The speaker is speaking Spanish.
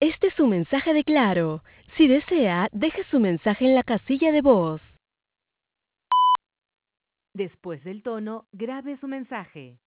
Este es su mensaje de Claro. Si desea, deje su mensaje en la casilla de voz. Después del tono, grabe su mensaje.